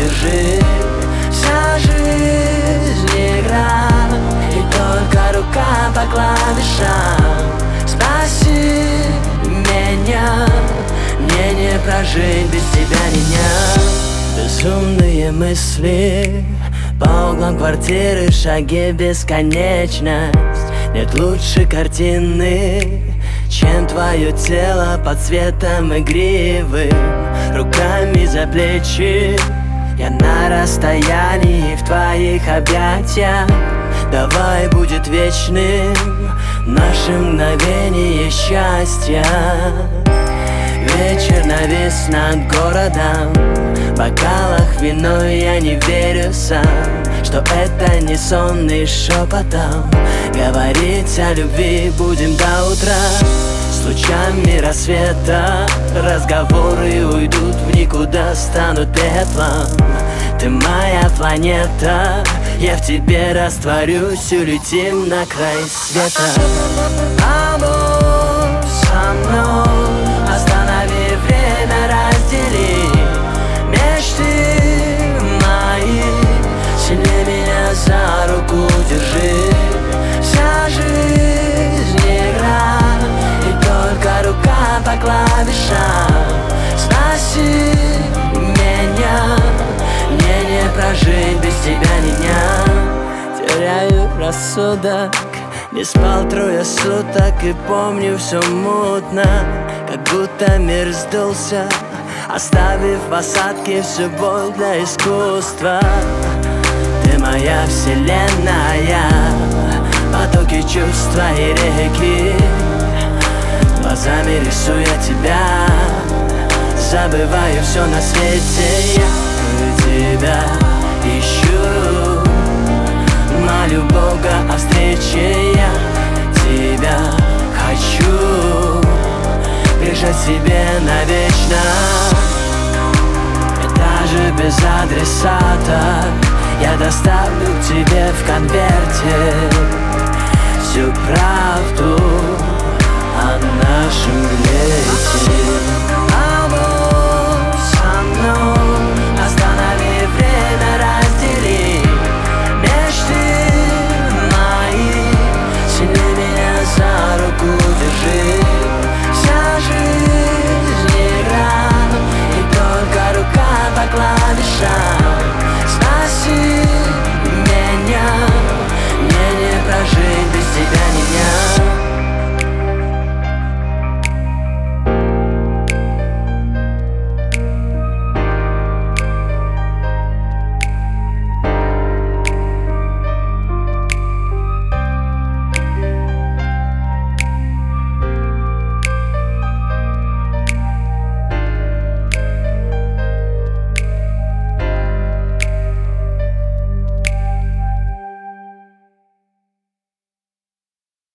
держи. Вся жизнь игра, и только рука по клавишам. Спаси меня, мне не прожить без тебя ни дня. Безумные мысли по углам квартиры, шаги в бесконечность. Нет лучше картины, чем твое тело под светом игривым. Руками за плечи я на расстоянии в твоих объятиях. Давай будет вечным наше мгновение счастья. Вечер навис над городом, в бокалах вино, я не верю сам, что это не сон, и шепотом говорить о любви будем до утра. С лучами рассвета разговоры уйдут в никуда, станут пеплом. Ты моя планета, я в тебе растворюсь, улетим на край света. Побудь со мной, останови время, раздели мечты мои, сильнее меня за руку держи. Вся жизнь игра, и только рука по клавишам. Спаси меня, мне не прожить без тебя ни дня. Теряю рассудок, не спал 3 суток, и помню все мутно, как будто мир сдулся, оставив в осадке всю боль для искусства. Ты моя вселенная, потоки чувств, твои реки. Глазами рисуя тебя, забываю все на свете. Я тебя ищу, молю Бога о встрече. Я тебя хочу прижать себе навечно. И даже без адресата я доставлю к тебе в конверте всю правду о нашем лете.